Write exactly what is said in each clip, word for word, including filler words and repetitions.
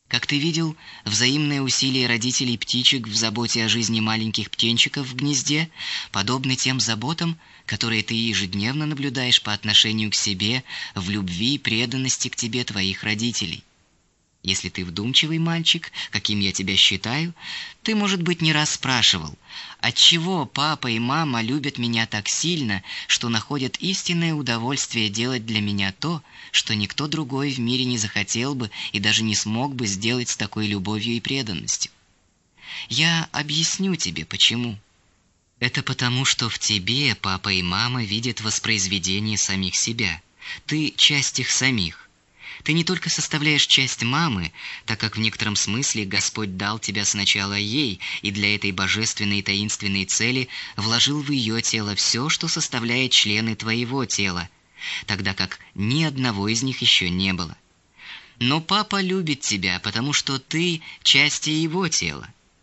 Как ты видел, взаимные усилия родителей птичек в заботе о жизни маленьких птенчиков в гнезде подобны тем заботам, которые ты ежедневно наблюдаешь по отношению к себе в любви и преданности к тебе твоих родителей. Если ты вдумчивый мальчик, каким я тебя считаю, ты, может быть, не раз спрашивал, отчего папа и мама любят меня так сильно, что находят истинное удовольствие делать для меня то, что никто другой в мире не захотел бы и даже не смог бы сделать с такой любовью и преданностью. Я объясню тебе, почему. Это потому, что в тебе папа и мама видят воспроизведение самих себя. Ты часть их самих. Ты не только составляешь часть мамы, так как в некотором смысле Господь дал тебя сначала ей, и для этой божественной и таинственной цели вложил в ее тело все, что составляет члены твоего тела, тогда как ни одного из них еще не было. Но папа любит тебя, потому что ты часть его тела.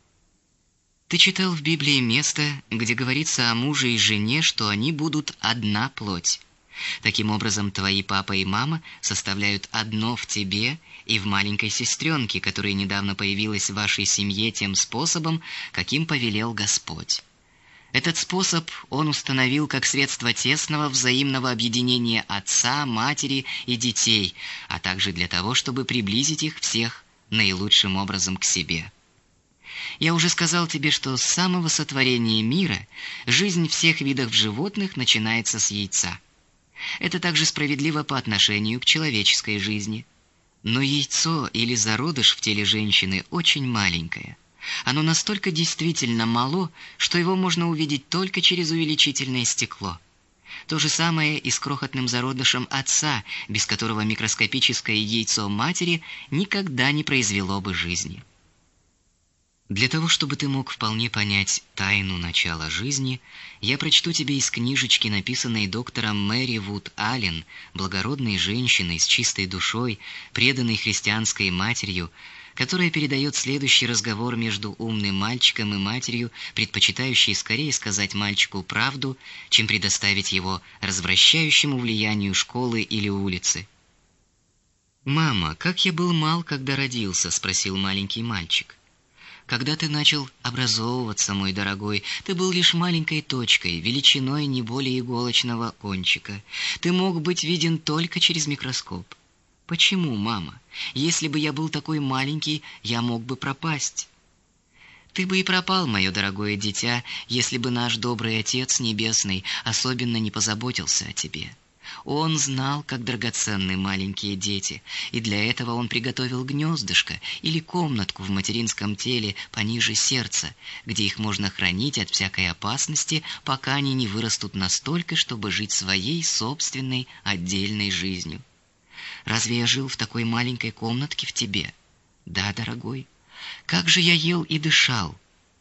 Ты читал в Библии место, где говорится о муже и жене, что они будут одна плоть. Таким образом, твои папа и мама составляют одно в тебе и в маленькой сестренке, которая недавно появилась в вашей семье тем способом, каким повелел Господь. Этот способ Он установил как средство тесного взаимного объединения отца, матери и детей, а также для того, чтобы приблизить их всех наилучшим образом к себе. Я уже сказал тебе, что с самого сотворения мира жизнь всех видов животных начинается с яйца. Это также справедливо по отношению к человеческой жизни. Но яйцо или зародыш в теле женщины очень маленькое. Оно настолько действительно мало, что его можно увидеть только через увеличительное стекло. То же самое и с крохотным зародышем отца, без которого микроскопическое яйцо матери никогда не произвело бы жизни. Для того, чтобы ты мог вполне понять тайну начала жизни, я прочту тебе из книжечки, написанной доктором Мэри Вуд Аллен, благородной женщиной с чистой душой, преданной христианской матерью, которая передает следующий разговор между умным мальчиком и матерью, предпочитающей скорее сказать мальчику правду, чем предоставить его развращающему влиянию школы или улицы. «Мама, как я был мал, когда родился?» — спросил маленький мальчик. «Когда ты начал образовываться, мой дорогой, ты был лишь маленькой точкой, величиной не более иголочного кончика. Ты мог быть виден только через микроскоп. Почему, мама? Если бы я был такой маленький, я мог бы пропасть». «Ты бы и пропал, мое дорогое дитя, если бы наш добрый Отец Небесный особенно не позаботился о тебе. Он знал, как драгоценны маленькие дети, и для этого Он приготовил гнездышко или комнатку в материнском теле пониже сердца, где их можно хранить от всякой опасности, пока они не вырастут настолько, чтобы жить своей собственной отдельной жизнью. Разве я жил в такой маленькой комнатке в тебе? Да, дорогой. Как же я ел и дышал?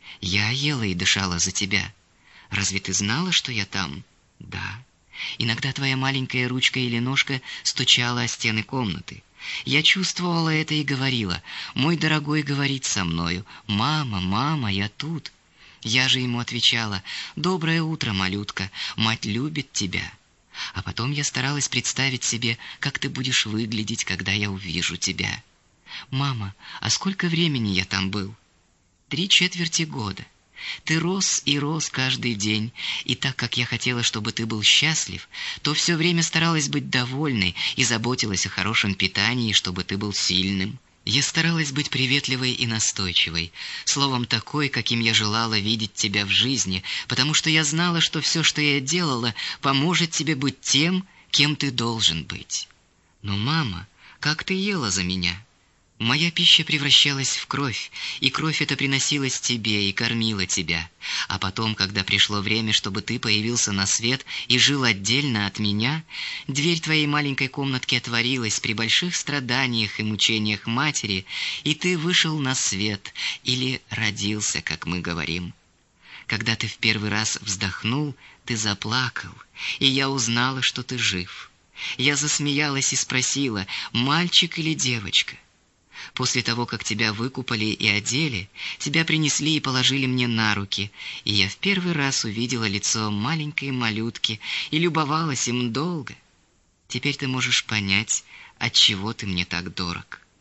Я ела и дышала за тебя. Разве ты знала, что я там? Да. Иногда твоя маленькая ручка или ножка стучала о стены комнаты. Я чувствовала это и говорила: «Мой дорогой говорит со мною: мама, мама, я тут». Я же ему отвечала: «Доброе утро, малютка, мать любит тебя». А потом я старалась представить себе, как ты будешь выглядеть, когда я увижу тебя. Мама, а сколько времени я там был? Три четверти года. Ты рос и рос каждый день, и так как я хотела, чтобы ты был счастлив, то все время старалась быть довольной и заботилась о хорошем питании, чтобы ты был сильным. Я старалась быть приветливой и настойчивой, словом, такой, каким я желала видеть тебя в жизни, потому что я знала, что все, что я делала, поможет тебе быть тем, кем ты должен быть. Но, мама, как ты ела за меня? Моя пища превращалась в кровь, и кровь эта приносилась тебе и кормила тебя. А потом, когда пришло время, чтобы ты появился на свет и жил отдельно от меня, дверь твоей маленькой комнатки отворилась при больших страданиях и мучениях матери, и ты вышел на свет, или родился, как мы говорим. Когда ты в первый раз вздохнул, ты заплакал, и я узнала, что ты жив. Я засмеялась и спросила: «Мальчик или девочка?» После того, как тебя выкупали и одели, тебя принесли и положили мне на руки, и я в первый раз увидела лицо маленькой малютки и любовалась им долго. Теперь ты можешь понять, отчего ты мне так дорог.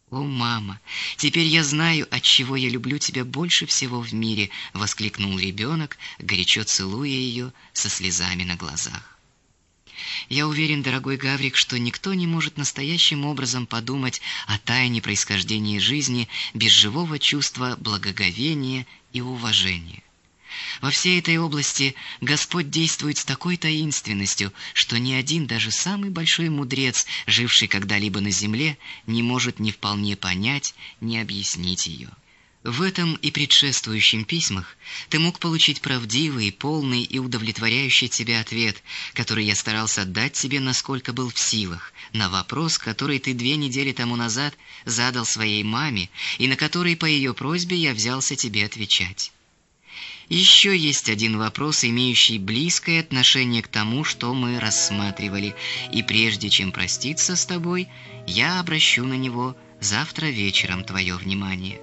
«О, мама, теперь я знаю, отчего я люблю тебя больше всего в мире», — воскликнул ребенок, горячо целуя ее со слезами на глазах. Я уверен, дорогой Гаврик, что никто не может настоящим образом подумать о тайне происхождения жизни без живого чувства благоговения и уважения. Во всей этой области Господь действует с такой таинственностью, что ни один, даже самый большой мудрец, живший когда-либо на земле, не может ни вполне понять, ни объяснить ее. В этом и предшествующих письмах ты мог получить правдивый, полный и удовлетворяющий тебя ответ, который я старался дать тебе, насколько был в силах, на вопрос, который ты две недели тому назад задал своей маме и на который по ее просьбе я взялся тебе отвечать. Еще есть один вопрос, имеющий близкое отношение к тому, что мы рассматривали, и прежде чем проститься с тобой, я обращу на него завтра вечером твое внимание.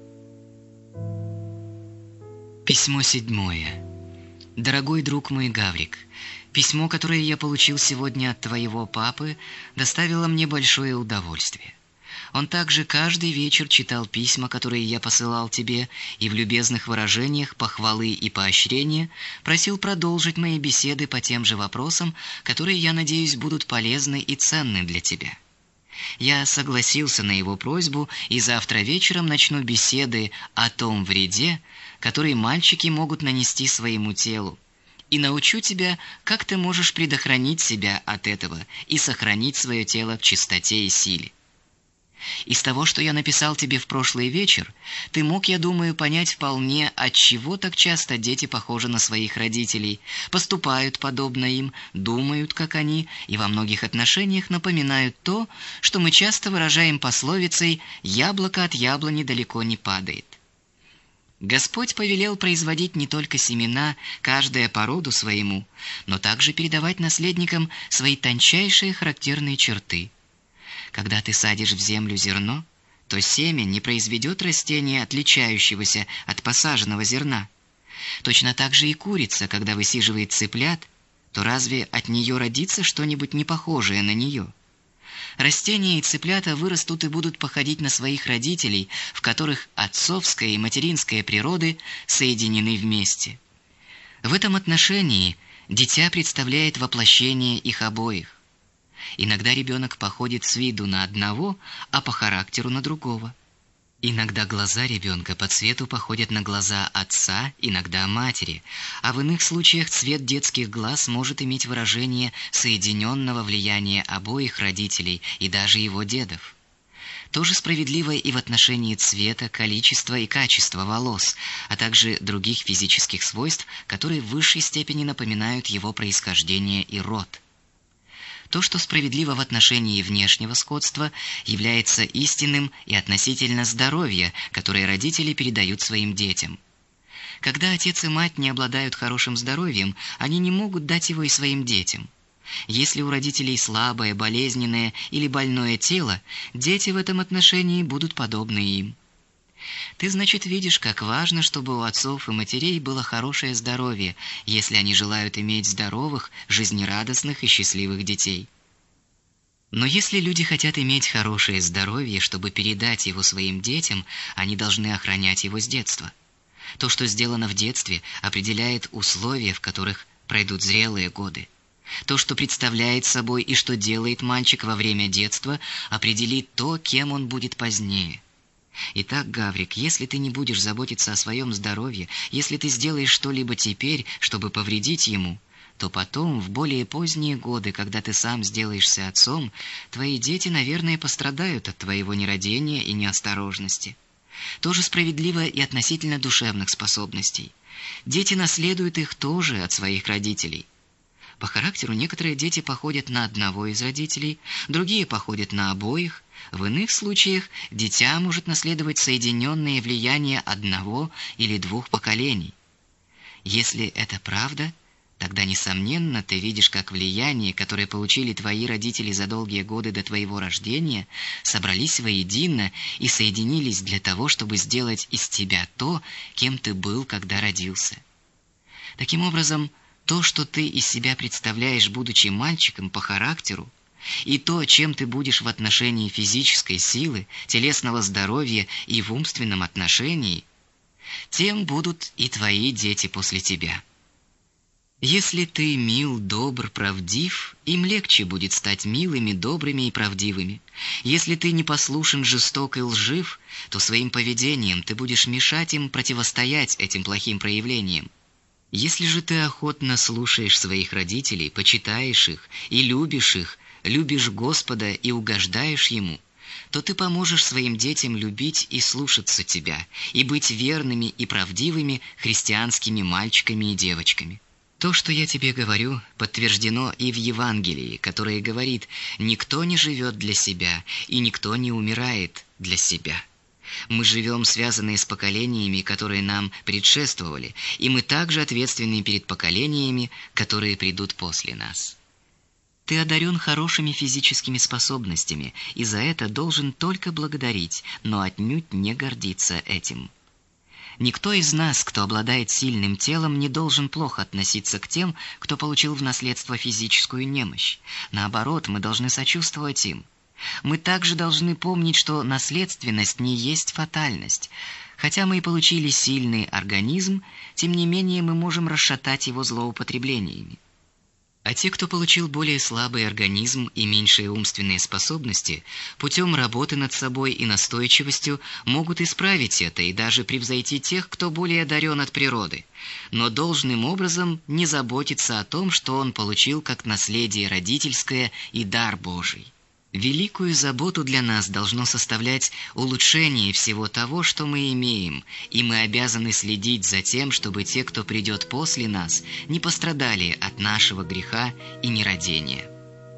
Письмо седьмое. Дорогой друг мой Гаврик, письмо, которое я получил сегодня от твоего папы, доставило мне большое удовольствие. Он также каждый вечер читал письма, которые я посылал тебе, и в любезных выражениях похвалы и поощрения просил продолжить мои беседы по тем же вопросам, которые, я надеюсь, будут полезны и ценны для тебя. Я согласился на его просьбу, и завтра вечером начну беседы о том вреде, который мальчики могут нанести своему телу, и научу тебя, как ты можешь предохранить себя от этого и сохранить свое тело в чистоте и силе. Из того, что я написал тебе в прошлый вечер, ты мог, я думаю, понять вполне, отчего так часто дети похожи на своих родителей, поступают подобно им, думают, как они, и во многих отношениях напоминают то, что мы часто выражаем пословицей «яблоко от яблони далеко не падает». Господь повелел производить не только семена, каждая по роду своему, но также передавать наследникам свои тончайшие характерные черты. Когда ты садишь в землю зерно, то семя не произведет растения, отличающегося от посаженного зерна. Точно так же и курица, когда высиживает цыплят, то разве от нее родится что-нибудь непохожее на нее? Растения и цыплята вырастут и будут походить на своих родителей, в которых отцовская и материнская природы соединены вместе. В этом отношении дитя представляет воплощение их обоих. Иногда ребенок походит с виду на одного, а по характеру на другого. Иногда глаза ребенка по цвету походят на глаза отца, иногда матери, а в иных случаях цвет детских глаз может иметь выражение соединенного влияния обоих родителей и даже его дедов. То же справедливо и в отношении цвета, количества и качества волос, а также других физических свойств, которые в высшей степени напоминают его происхождение и род. То, что справедливо в отношении внешнего сходства, является истинным и относительно здоровья, которое родители передают своим детям. Когда отец и мать не обладают хорошим здоровьем, они не могут дать его и своим детям. Если у родителей слабое, болезненное или больное тело, дети в этом отношении будут подобны им. Ты, значит, видишь, как важно, чтобы у отцов и матерей было хорошее здоровье, если они желают иметь здоровых, жизнерадостных и счастливых детей. Но если люди хотят иметь хорошее здоровье, чтобы передать его своим детям, они должны охранять его с детства. То, что сделано в детстве, определяет условия, в которых пройдут зрелые годы. То, что представляет собой и что делает мальчик во время детства, определит то, кем он будет позднее. Итак, Гаврик, если ты не будешь заботиться о своем здоровье, если ты сделаешь что-либо теперь, чтобы повредить ему, то потом, в более поздние годы, когда ты сам сделаешься отцом, твои дети, наверное, пострадают от твоего нерадения и неосторожности. То же справедливо и относительно душевных способностей. Дети наследуют их тоже от своих родителей. По характеру некоторые дети походят на одного из родителей, другие походят на обоих. В иных случаях дитя может наследовать соединенные влияния одного или двух поколений. Если это правда, тогда, несомненно, ты видишь, как влияние, которое получили твои родители за долгие годы до твоего рождения, собрались воедино и соединились для того, чтобы сделать из тебя то, кем ты был, когда родился. Таким образом, то, что ты из себя представляешь, будучи мальчиком по характеру, и то, чем ты будешь в отношении физической силы, телесного здоровья и в умственном отношении, тем будут и твои дети после тебя. Если ты мил, добр, правдив, им легче будет стать милыми, добрыми и правдивыми. Если ты непослушен, жесток и лжив, то своим поведением ты будешь мешать им противостоять этим плохим проявлениям. Если же ты охотно слушаешь своих родителей, почитаешь их и любишь их, любишь Господа и угождаешь Ему, то ты поможешь своим детям любить и слушаться тебя, и быть верными и правдивыми христианскими мальчиками и девочками. То, что я тебе говорю, подтверждено и в Евангелии, которое говорит: «Никто не живет для себя, и никто не умирает для себя». Мы живем, связанные с поколениями, которые нам предшествовали, и мы также ответственны перед поколениями, которые придут после нас. Ты одарен хорошими физическими способностями, и за это должен только благодарить, но отнюдь не гордиться этим. Никто из нас, кто обладает сильным телом, не должен плохо относиться к тем, кто получил в наследство физическую немощь. Наоборот, мы должны сочувствовать им. Мы также должны помнить, что наследственность не есть фатальность. Хотя мы и получили сильный организм, тем не менее мы можем расшатать его злоупотреблениями. А те, кто получил более слабый организм и меньшие умственные способности, путем работы над собой и настойчивостью могут исправить это и даже превзойти тех, кто более одарен от природы, но должным образом не заботиться о том, что он получил как наследие родительское и дар Божий. Великую заботу для нас должно составлять улучшение всего того, что мы имеем, и мы обязаны следить за тем, чтобы те, кто придет после нас, не пострадали от нашего греха и нерадения.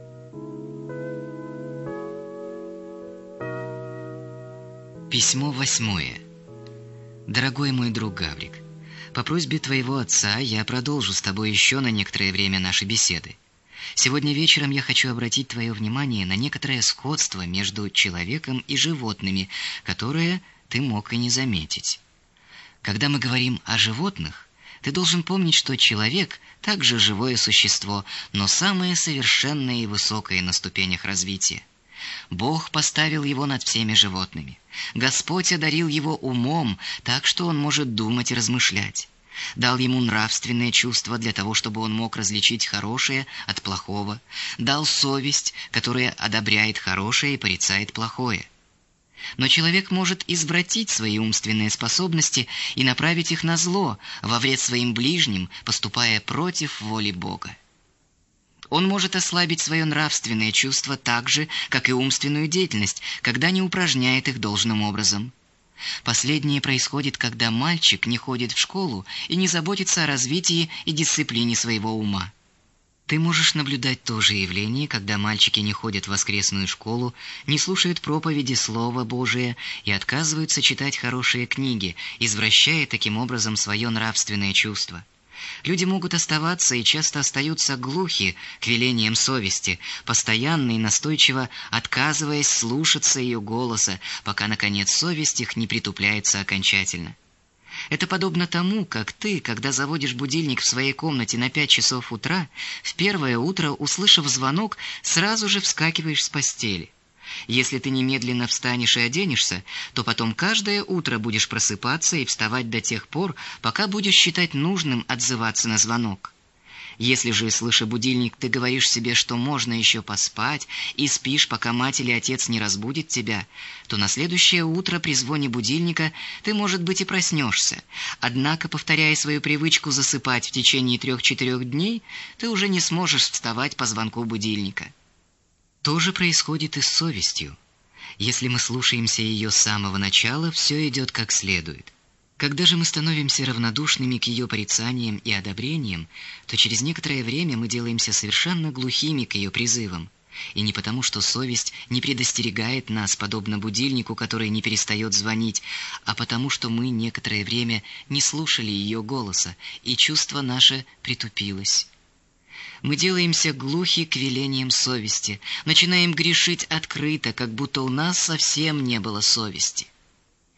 Письмо восьмое. Дорогой мой друг Гаврик, по просьбе твоего отца я продолжу с тобой еще на некоторое время наши беседы. Сегодня вечером я хочу обратить твое внимание на некоторое сходство между человеком и животными, которое ты мог и не заметить. Когда мы говорим о животных, ты должен помнить, что человек также живое существо, но самое совершенное и высокое на ступенях развития. Бог поставил его над всеми животными. Господь одарил его умом, так что он может думать и размышлять. Дал ему нравственное чувство для того, чтобы он мог различить хорошее от плохого. Дал совесть, которая одобряет хорошее и порицает плохое. Но человек может извратить свои умственные способности и направить их на зло, во вред своим ближним, поступая против воли Бога. Он может ослабить свое нравственное чувство так же, как и умственную деятельность, когда не упражняет их должным образом. Последнее происходит, когда мальчик не ходит в школу и не заботится о развитии и дисциплине своего ума. Ты можешь наблюдать то же явление, когда мальчики не ходят в воскресную школу, не слушают проповеди Слова Божия и отказываются читать хорошие книги, извращая таким образом свое нравственное чувство. Люди могут оставаться и часто остаются глухи к велениям совести, постоянно и настойчиво отказываясь слушаться ее голоса, пока, наконец, совесть их не притупляется окончательно. Это подобно тому, как ты, когда заводишь будильник в своей комнате на пять часов утра, в первое утро, услышав звонок, сразу же вскакиваешь с постели. Если ты немедленно встанешь и оденешься, то потом каждое утро будешь просыпаться и вставать до тех пор, пока будешь считать нужным отзываться на звонок. Если же, слыша будильник, ты говоришь себе, что можно еще поспать, и спишь, пока мать или отец не разбудит тебя, то на следующее утро при звоне будильника ты, может быть, и проснешься. Однако, повторяя свою привычку засыпать в течение трех-четырех дней, ты уже не сможешь вставать по звонку будильника. То же происходит и с совестью. Если мы слушаемся ее с самого начала, все идет как следует. Когда же мы становимся равнодушными к ее порицаниям и одобрениям, то через некоторое время мы делаемся совершенно глухими к ее призывам. И не потому, что совесть не предостерегает нас, подобно будильнику, который не перестает звонить, а потому, что мы некоторое время не слушали ее голоса, и чувство наше притупилось. Мы делаемся глухи к велениям совести, начинаем грешить открыто, как будто у нас совсем не было совести.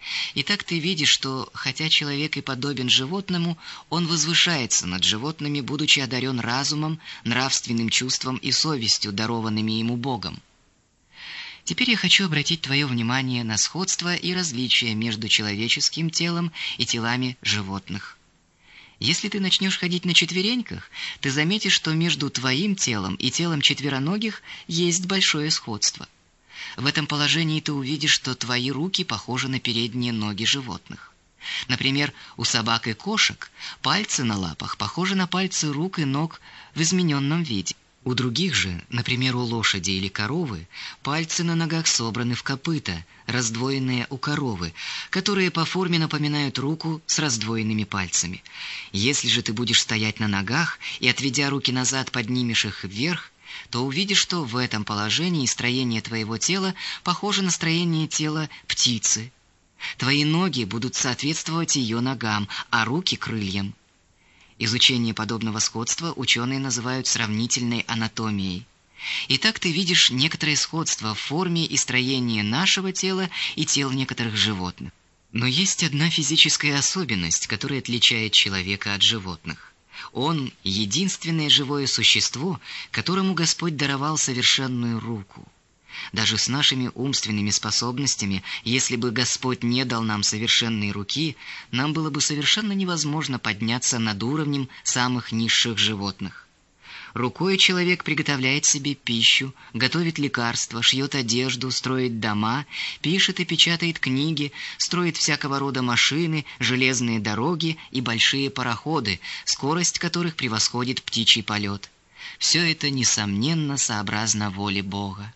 Итак, ты видишь, что, хотя человек и подобен животному, он возвышается над животными, будучи одарен разумом, нравственным чувством и совестью, дарованными ему Богом. Теперь я хочу обратить твое внимание на сходство и различия между человеческим телом и телами животных. Если ты начнешь ходить на четвереньках, ты заметишь, что между твоим телом и телом четвероногих есть большое сходство. В этом положении ты увидишь, что твои руки похожи на передние ноги животных. Например, у собак и кошек пальцы на лапах похожи на пальцы рук и ног в измененном виде. У других же, например, у лошади или коровы, пальцы на ногах собраны в копыта, раздвоенные у коровы, которые по форме напоминают руку с раздвоенными пальцами. Если же ты будешь стоять на ногах и, отведя руки назад, поднимешь их вверх, то увидишь, что в этом положении строение твоего тела похоже на строение тела птицы. Твои ноги будут соответствовать ее ногам, а руки – крыльям. Изучение подобного сходства ученые называют сравнительной анатомией. Итак, ты видишь некоторое сходство в форме и строении нашего тела и тел некоторых животных. Но есть одна физическая особенность, которая отличает человека от животных. Он – единственное живое существо, которому Господь даровал совершенную руку. Даже с нашими умственными способностями, если бы Господь не дал нам совершенной руки, нам было бы совершенно невозможно подняться над уровнем самых низших животных. Рукой человек приготовляет себе пищу, готовит лекарства, шьет одежду, строит дома, пишет и печатает книги, строит всякого рода машины, железные дороги и большие пароходы, скорость которых превосходит птичий полет. Все это, несомненно, сообразно воле Бога.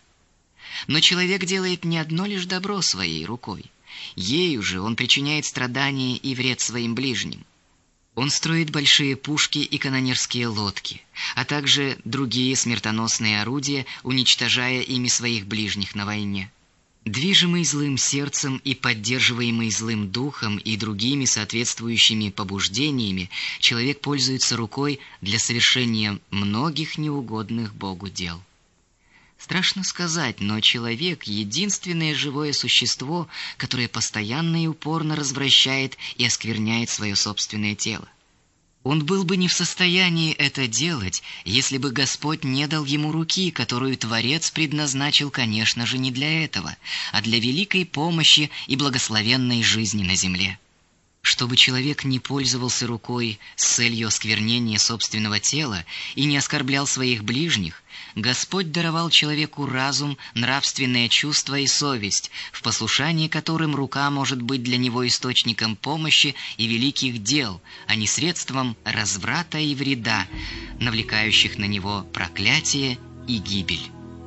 Но человек делает не одно лишь добро своей рукой. Ею же он причиняет страдания и вред своим ближним. Он строит большие пушки и канонерские лодки, а также другие смертоносные орудия, уничтожая ими своих ближних на войне. Движимый злым сердцем и поддерживаемый злым духом и другими соответствующими побуждениями, человек пользуется рукой для совершения многих неугодных Богу дел. Страшно сказать, но человек – единственное живое существо, которое постоянно и упорно развращает и оскверняет свое собственное тело. Он был бы не в состоянии это делать, если бы Господь не дал ему руки, которую Творец предназначил, конечно же, не для этого, а для великой помощи и благословенной жизни на земле. Чтобы человек не пользовался рукой с целью осквернения собственного тела и не оскорблял своих ближних, Господь даровал человеку разум, нравственное чувство и совесть, в послушании которым рука может быть для него источником помощи и великих дел, а не средством разврата и вреда, навлекающих на него проклятие и гибель.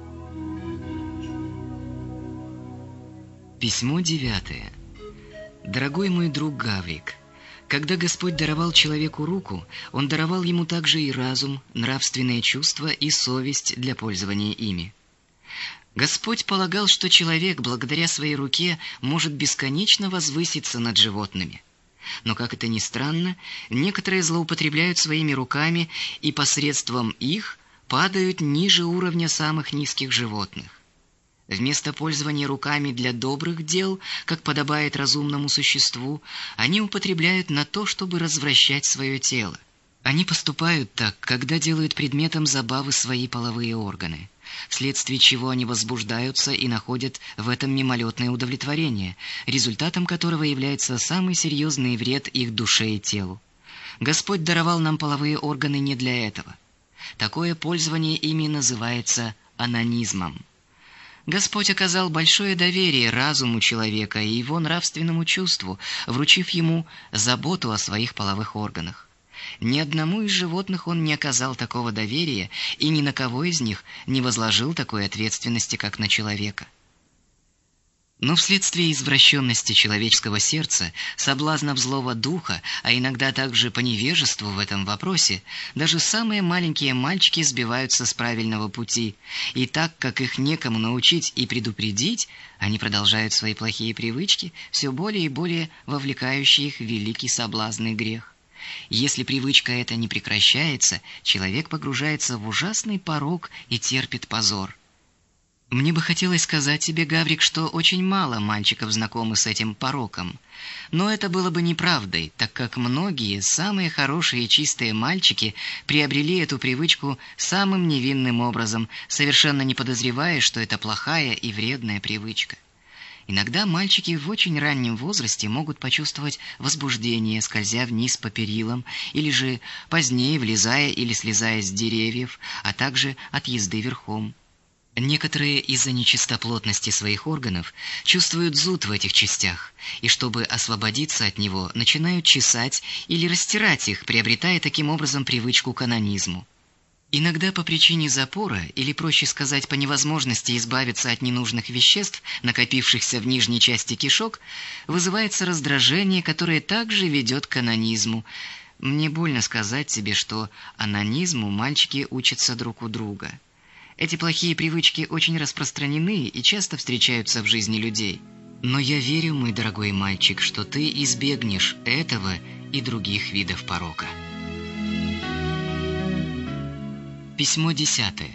Письмо девятое. Дорогой мой друг Гаврик, когда Господь даровал человеку руку, Он даровал ему также и разум, нравственное чувство и совесть для пользования ими. Господь полагал, что человек, благодаря своей руке, может бесконечно возвыситься над животными. Но, как это ни странно, некоторые злоупотребляют своими руками и посредством их падают ниже уровня самых низких животных. Вместо пользования руками для добрых дел, как подобает разумному существу, они употребляют на то, чтобы развращать свое тело. Они поступают так, когда делают предметом забавы свои половые органы, вследствие чего они возбуждаются и находят в этом мимолетное удовлетворение, результатом которого является самый серьезный вред их душе и телу. Господь даровал нам половые органы не для этого. Такое пользование ими называется онанизмом. Господь оказал большое доверие разуму человека и его нравственному чувству, вручив ему заботу о своих половых органах. Ни одному из животных он не оказал такого доверия и ни на кого из них не возложил такой ответственности, как на человека. Но вследствие извращенности человеческого сердца, соблазнов злого духа, а иногда также по невежеству в этом вопросе, даже самые маленькие мальчики сбиваются с правильного пути, и так как их некому научить и предупредить, они продолжают свои плохие привычки, все более и более вовлекающие их в великий соблазн и грех. Если привычка эта не прекращается, человек погружается в ужасный порок и терпит позор. Мне бы хотелось сказать тебе, Гаврик, что очень мало мальчиков знакомы с этим пороком. Но это было бы неправдой, так как многие самые хорошие и чистые мальчики приобрели эту привычку самым невинным образом, совершенно не подозревая, что это плохая и вредная привычка. Иногда мальчики в очень раннем возрасте могут почувствовать возбуждение, скользя вниз по перилам, или же позднее влезая или слезая с деревьев, а также от езды верхом. Некоторые из-за нечистоплотности своих органов чувствуют зуд в этих частях, и чтобы освободиться от него, начинают чесать или растирать их, приобретая таким образом привычку к онанизму. Иногда по причине запора, или проще сказать, по невозможности избавиться от ненужных веществ, накопившихся в нижней части кишок, вызывается раздражение, которое также ведет к онанизму. Мне больно сказать тебе, что онанизму мальчики учатся друг у друга. Эти плохие привычки очень распространены и часто встречаются в жизни людей. Но я верю, мой дорогой мальчик, что ты избегнешь этого и других видов порока. Письмо десятое.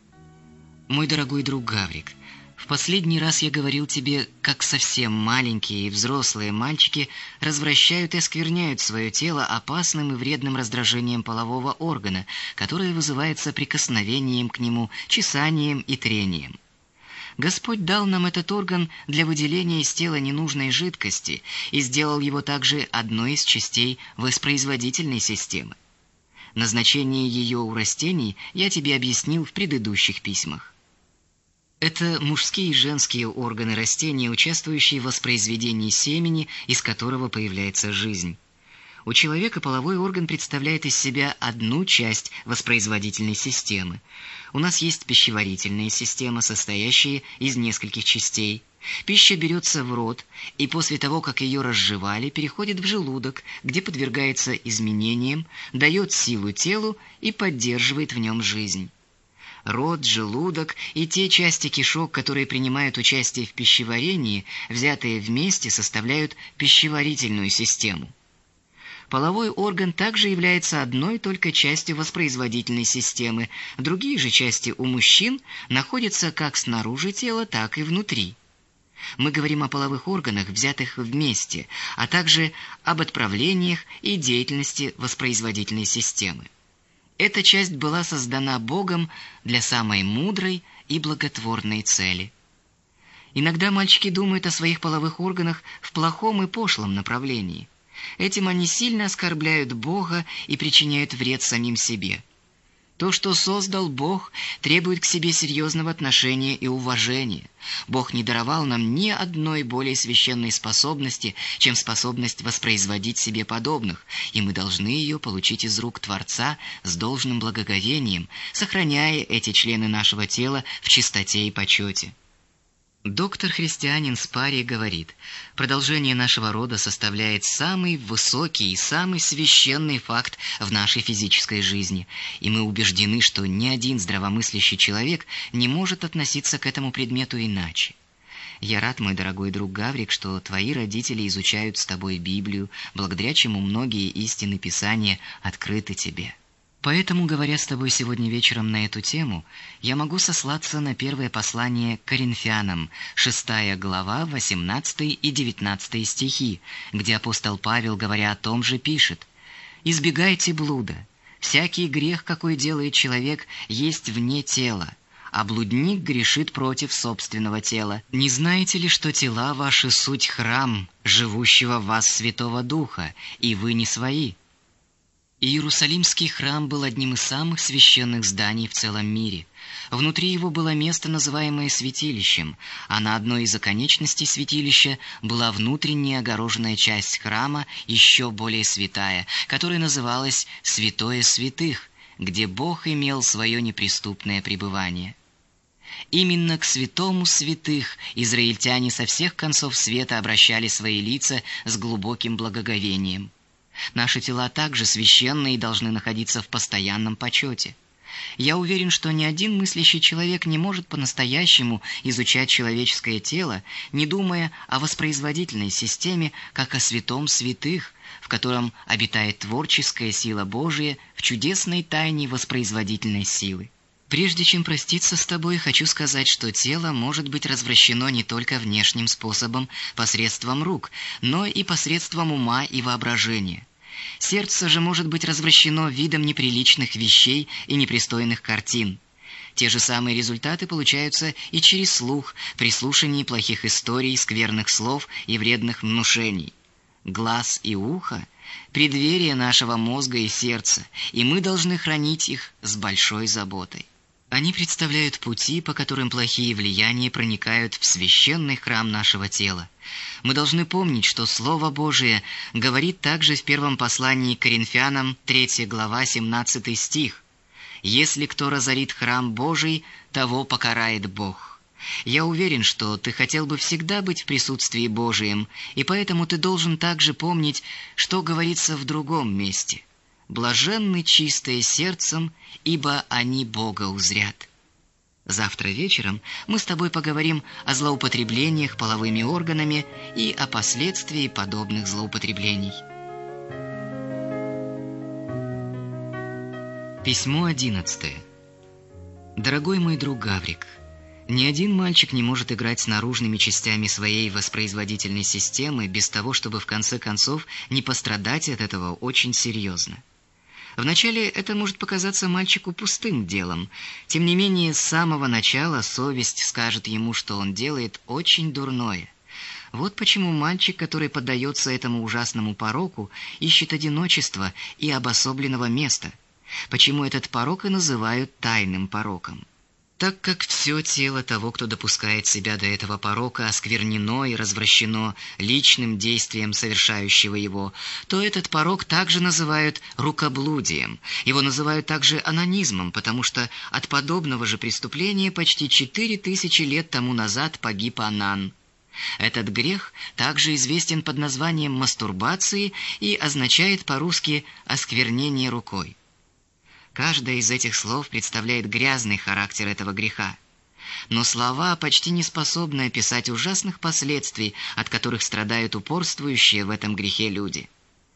Мой дорогой друг Гаврик, в последний раз я говорил тебе, как совсем маленькие и взрослые мальчики развращают и оскверняют свое тело опасным и вредным раздражением полового органа, которое вызывается прикосновением к нему, чесанием и трением. Господь дал нам этот орган для выделения из тела ненужной жидкости и сделал его также одной из частей воспроизводительной системы. Назначение ее у растений я тебе объяснил в предыдущих письмах. Это мужские и женские органы растения, участвующие в воспроизведении семени, из которого появляется жизнь. У человека половой орган представляет из себя одну часть воспроизводительной системы. У нас есть пищеварительная система, состоящая из нескольких частей. Пища берется в рот, и после того, как ее разжевали, переходит в желудок, где подвергается изменениям, дает силу телу и поддерживает в нем жизнь. Рот, желудок и те части кишок, которые принимают участие в пищеварении, взятые вместе, составляют пищеварительную систему. Половой орган также является одной только частью воспроизводительной системы. Другие же части у мужчин находятся как снаружи тела, так и внутри. Мы говорим о половых органах, взятых вместе, а также об отправлениях и деятельности воспроизводительной системы. Эта часть была создана Богом для самой мудрой и благотворной цели. Иногда мальчики думают о своих половых органах в плохом и пошлом направлении. Этим они сильно оскорбляют Бога и причиняют вред самим себе. То, что создал Бог, требует к себе серьезного отношения и уважения. Бог не даровал нам ни одной более священной способности, чем способность воспроизводить себе подобных, и мы должны ее получить из рук Творца с должным благоговением, сохраняя эти члены нашего тела в чистоте и почете. Доктор-христианин Спарий говорит: продолжение нашего рода составляет самый высокий и самый священный факт в нашей физической жизни, и мы убеждены, что ни один здравомыслящий человек не может относиться к этому предмету иначе. Я рад, мой дорогой друг Гаврик, что твои родители изучают с тобой Библию, благодаря чему многие истины Писания открыты тебе. Поэтому, говоря с тобой сегодня вечером на эту тему, я могу сослаться на первое послание к Коринфянам, шестая глава, восемнадцатый и девятнадцатый стихи, где апостол Павел, говоря о том же, пишет: «Избегайте блуда. Всякий грех, какой делает человек, есть вне тела, а блудник грешит против собственного тела. Не знаете ли, что тела ваши суть храм, живущего в вас Святого Духа, и вы не свои?» Иерусалимский храм был одним из самых священных зданий в целом мире. Внутри его было место, называемое святилищем, а на одной из оконечностей святилища была внутренняя огороженная часть храма, еще более святая, которая называлась «Святое святых», где Бог имел свое неприступное пребывание. Именно к святому святых израильтяне со всех концов света обращали свои лица с глубоким благоговением. Наши тела также священны и должны находиться в постоянном почете. Я уверен, что ни один мыслящий человек не может по-настоящему изучать человеческое тело, не думая о воспроизводительной системе, как о святом святых, в котором обитает творческая сила Божия в чудесной тайне воспроизводительной силы. Прежде чем проститься с тобой, хочу сказать, что тело может быть развращено не только внешним способом, посредством рук, но и посредством ума и воображения. Сердце же может быть развращено видом неприличных вещей и непристойных картин. Те же самые результаты получаются и через слух, при слушании плохих историй, скверных слов и вредных внушений. Глаз и ухо – преддверие нашего мозга и сердца, и мы должны хранить их с большой заботой. Они представляют пути, по которым плохие влияния проникают в священный храм нашего тела. Мы должны помнить, что Слово Божие говорит также в первом послании к Коринфянам, третья глава, семнадцатый стих: «Если кто разорит храм Божий, того покарает Бог». Я уверен, что ты хотел бы всегда быть в присутствии Божием, и поэтому ты должен также помнить, что говорится в другом месте: «Блаженны чистые сердцем, ибо они Бога узрят». Завтра вечером мы с тобой поговорим о злоупотреблениях половыми органами и о последствиях подобных злоупотреблений. Письмо одиннадцатое. Дорогой мой друг Гаврик, ни один мальчик не может играть с наружными частями своей воспроизводительной системы без того, чтобы в конце концов не пострадать от этого очень серьезно. Вначале это может показаться мальчику пустым делом. Тем не менее, с самого начала совесть скажет ему, что он делает очень дурное. Вот почему мальчик, который поддается этому ужасному пороку, ищет одиночества и обособленного места. Почему этот порок и называют тайным пороком. Так как все тело того, кто допускает себя до этого порока, осквернено и развращено личным действием совершающего его, то этот порок также называют рукоблудием. Его называют также онанизмом, потому что от подобного же преступления почти четыре тысячи лет тому назад погиб Онан. Этот грех также известен под названием мастурбации и означает по-русски «осквернение рукой». Каждое из этих слов представляет грязный характер этого греха. Но слова почти не способны описать ужасных последствий, от которых страдают упорствующие в этом грехе люди.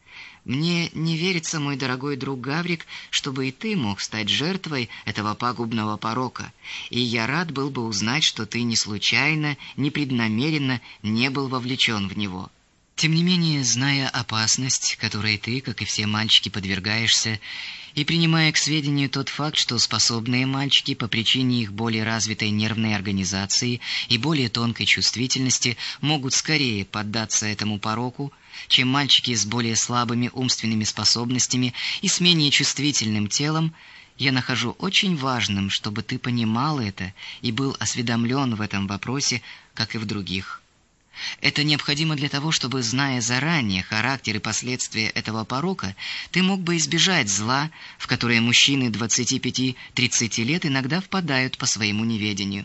Мне не верится, мой дорогой друг Гаврик, чтобы и ты мог стать жертвой этого пагубного порока, и я рад был бы узнать, что ты не случайно, не преднамеренно не был вовлечен в него. Тем не менее, зная опасность, которой ты, как и все мальчики, подвергаешься, и принимая к сведению тот факт, что способные мальчики по причине их более развитой нервной организации и более тонкой чувствительности могут скорее поддаться этому пороку, чем мальчики с более слабыми умственными способностями и с менее чувствительным телом, я нахожу очень важным, чтобы ты понимал это и был осведомлен в этом вопросе, как и в других. Это необходимо для того, чтобы, зная заранее характер и последствия этого порока, ты мог бы избежать зла, в которое мужчины двадцати пяти-тридцати лет иногда впадают по своему неведению.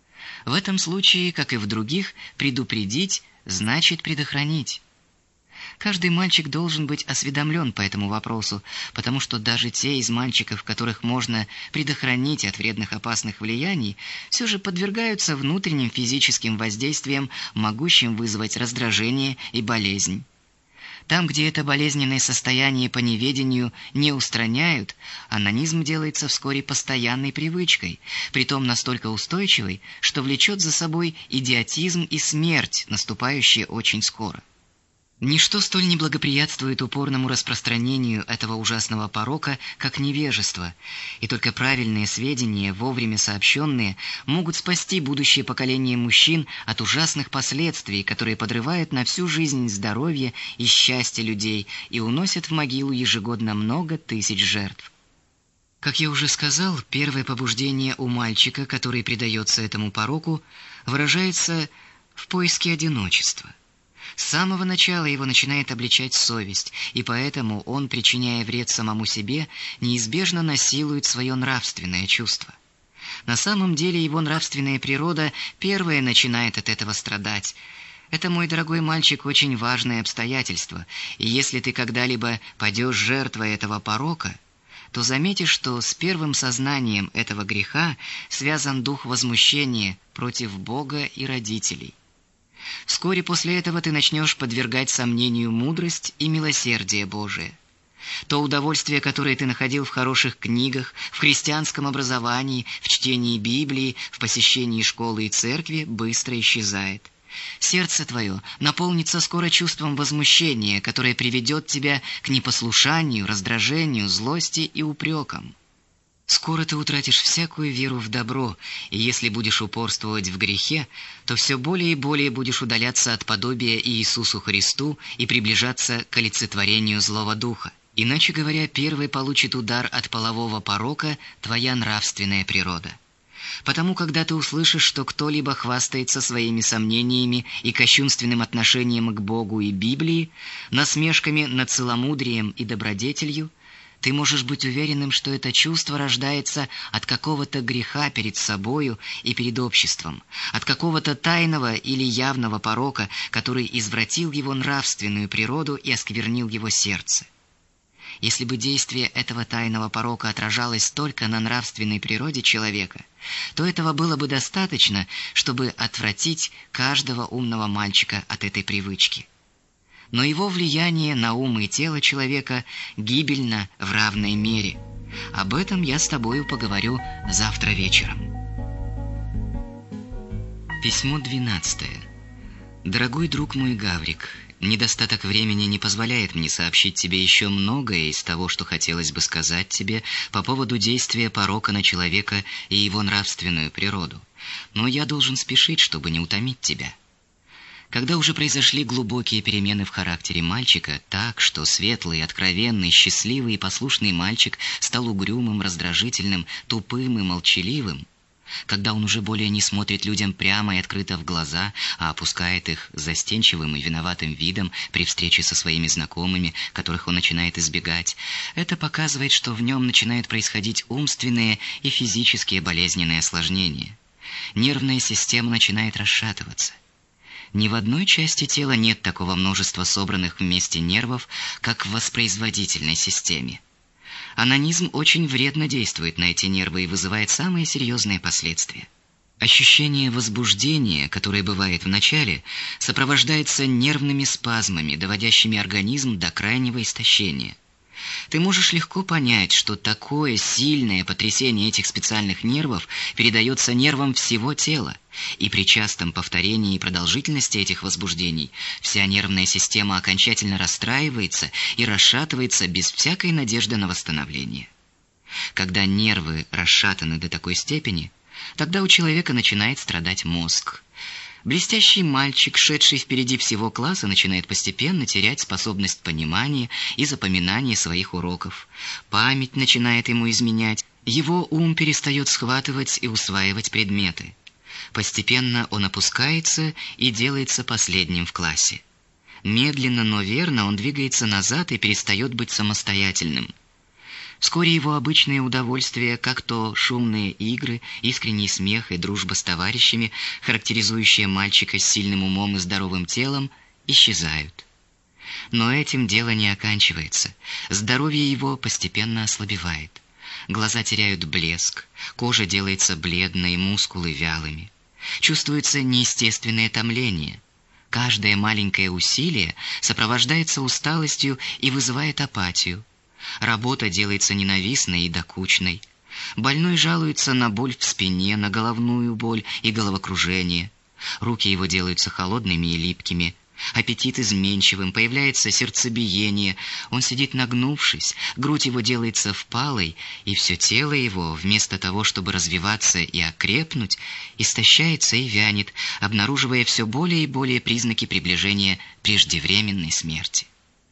В этом случае, как и в других, предупредить значит предохранить. Каждый мальчик должен быть осведомлен по этому вопросу, потому что даже те из мальчиков, которых можно предохранить от вредных опасных влияний, все же подвергаются внутренним физическим воздействиям, могущим вызвать раздражение и болезнь. Там, где это болезненное состояние по неведению не устраняют, онанизм делается вскоре постоянной привычкой, притом настолько устойчивой, что влечет за собой идиотизм и смерть, наступающие очень скоро. Ничто столь не благоприятствует упорному распространению этого ужасного порока, как невежество, и только правильные сведения, вовремя сообщенные, могут спасти будущее поколение мужчин от ужасных последствий, которые подрывают на всю жизнь здоровье и счастье людей и уносят в могилу ежегодно много тысяч жертв. Как я уже сказал, первое побуждение у мальчика, который предается этому пороку, выражается в поиске одиночества. С самого начала его начинает обличать совесть, и поэтому он, причиняя вред самому себе, неизбежно насилует свое нравственное чувство. На самом деле его нравственная природа первая начинает от этого страдать. Это, мой дорогой мальчик, очень важное обстоятельство, и если ты когда-либо падешь жертвой этого порока, то заметишь, что с первым сознанием этого греха связан дух возмущения против Бога и родителей. Вскоре после этого ты начнешь подвергать сомнению мудрость и милосердие Божие. То удовольствие, которое ты находил в хороших книгах, в христианском образовании, в чтении Библии, в посещении школы и церкви, быстро исчезает. Сердце твое наполнится скоро чувством возмущения, которое приведет тебя к непослушанию, раздражению, злости и упрекам. Скоро ты утратишь всякую веру в добро, и если будешь упорствовать в грехе, то все более и более будешь удаляться от подобия Иисусу Христу и приближаться к олицетворению злого духа. Иначе говоря, первый получит удар от полового порока твоя нравственная природа. Потому, когда ты услышишь, что кто-либо хвастается своими сомнениями и кощунственным отношением к Богу и Библии, насмешками над целомудрием и добродетелью, ты можешь быть уверенным, что это чувство рождается от какого-то греха перед собою и перед обществом, от какого-то тайного или явного порока, который извратил его нравственную природу и осквернил его сердце. Если бы действие этого тайного порока отражалось только на нравственной природе человека, то этого было бы достаточно, чтобы отвратить каждого умного мальчика от этой привычки. Но его влияние на ум и тело человека гибельно в равной мере. Об этом я с тобою поговорю завтра вечером. Письмо двенадцатое. Дорогой друг мой Гаврик, недостаток времени не позволяет мне сообщить тебе еще многое из того, что хотелось бы сказать тебе по поводу действия порока на человека и его нравственную природу. Но я должен спешить, чтобы не утомить тебя. Когда уже произошли глубокие перемены в характере мальчика, так, что светлый, откровенный, счастливый и послушный мальчик стал угрюмым, раздражительным, тупым и молчаливым, когда он уже более не смотрит людям прямо и открыто в глаза, а опускает их застенчивым и виноватым видом при встрече со своими знакомыми, которых он начинает избегать, это показывает, что в нем начинают происходить умственные и физические болезненные осложнения. Нервная система начинает расшатываться. Ни в одной части тела нет такого множества собранных вместе нервов, как в воспроизводительной системе. Анонизм очень вредно действует на эти нервы и вызывает самые серьезные последствия. Ощущение возбуждения, которое бывает в начале, сопровождается нервными спазмами, доводящими организм до крайнего истощения. Ты можешь легко понять, что такое сильное потрясение этих специальных нервов передается нервам всего тела, и при частом повторении и продолжительности этих возбуждений вся нервная система окончательно расстраивается и расшатывается без всякой надежды на восстановление. Когда нервы расшатаны до такой степени, тогда у человека начинает страдать мозг. Блестящий мальчик, шедший впереди всего класса, начинает постепенно терять способность понимания и запоминания своих уроков. Память начинает ему изменять, его ум перестает схватывать и усваивать предметы. Постепенно он опускается и делается последним в классе. Медленно, но верно он двигается назад и перестает быть самостоятельным. Вскоре его обычные удовольствия, как то шумные игры, искренний смех и дружба с товарищами, характеризующие мальчика с сильным умом и здоровым телом, исчезают. Но этим дело не оканчивается. Здоровье его постепенно ослабевает. Глаза теряют блеск, кожа делается бледной, мускулы вялыми. Чувствуется неестественное томление. Каждое маленькое усилие сопровождается усталостью и вызывает апатию. Работа делается ненавистной и докучной. Больной жалуется на боль в спине, на головную боль и головокружение. Руки его делаются холодными и липкими. Аппетит изменчивым, появляется сердцебиение. Он сидит нагнувшись, грудь его делается впалой, и все тело его, вместо того, чтобы развиваться и окрепнуть, истощается и вянет, обнаруживая все более и более признаки приближения преждевременной смерти.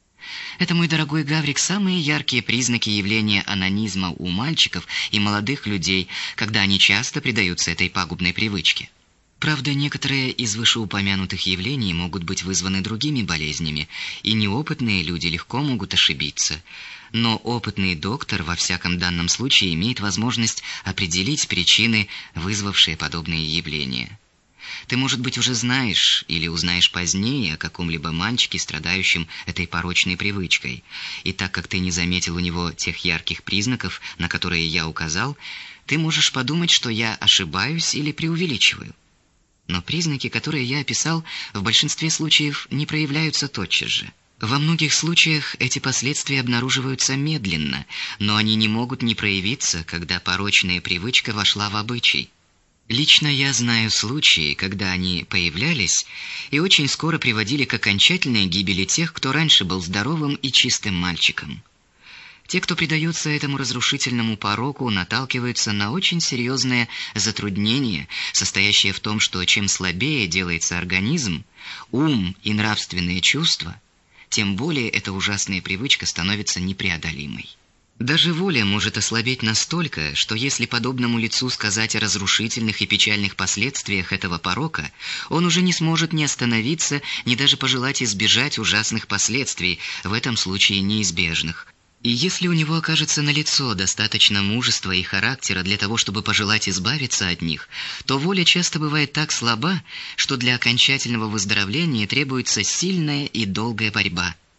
Это, мой дорогой Гаврик, самые яркие признаки явления анонизма у мальчиков и молодых людей, когда они часто предаются этой пагубной привычке. Правда, некоторые из вышеупомянутых явлений могут быть вызваны другими болезнями, и неопытные люди легко могут ошибиться. Но опытный доктор во всяком данном случае имеет возможность определить причины, вызвавшие подобные явления. Ты, может быть, уже знаешь или узнаешь позднее о каком-либо мальчике, страдающем этой порочной привычкой. И так как ты не заметил у него тех ярких признаков, на которые я указал, ты можешь подумать, что я ошибаюсь или преувеличиваю. Но признаки, которые я описал, в большинстве случаев не проявляются тотчас же. Во многих случаях эти последствия обнаруживаются медленно, но они не могут не проявиться, когда порочная привычка вошла в обычай. Лично я знаю случаи, когда они появлялись и очень скоро приводили к окончательной гибели тех, кто раньше был здоровым и чистым мальчиком. Те, кто предается этому разрушительному пороку, наталкиваются на очень серьезное затруднение, состоящее в том, что чем слабее делается организм, ум и нравственные чувства, тем более эта ужасная привычка становится непреодолимой. Даже воля может ослабеть настолько, что если подобному лицу сказать о разрушительных и печальных последствиях этого порока, он уже не сможет ни остановиться, ни даже пожелать избежать ужасных последствий, в этом случае неизбежных. И если у него окажется налицо достаточно мужества и характера для того, чтобы пожелать избавиться от них, то воля часто бывает так слаба, что для окончательного выздоровления требуется сильная и долгая борьба.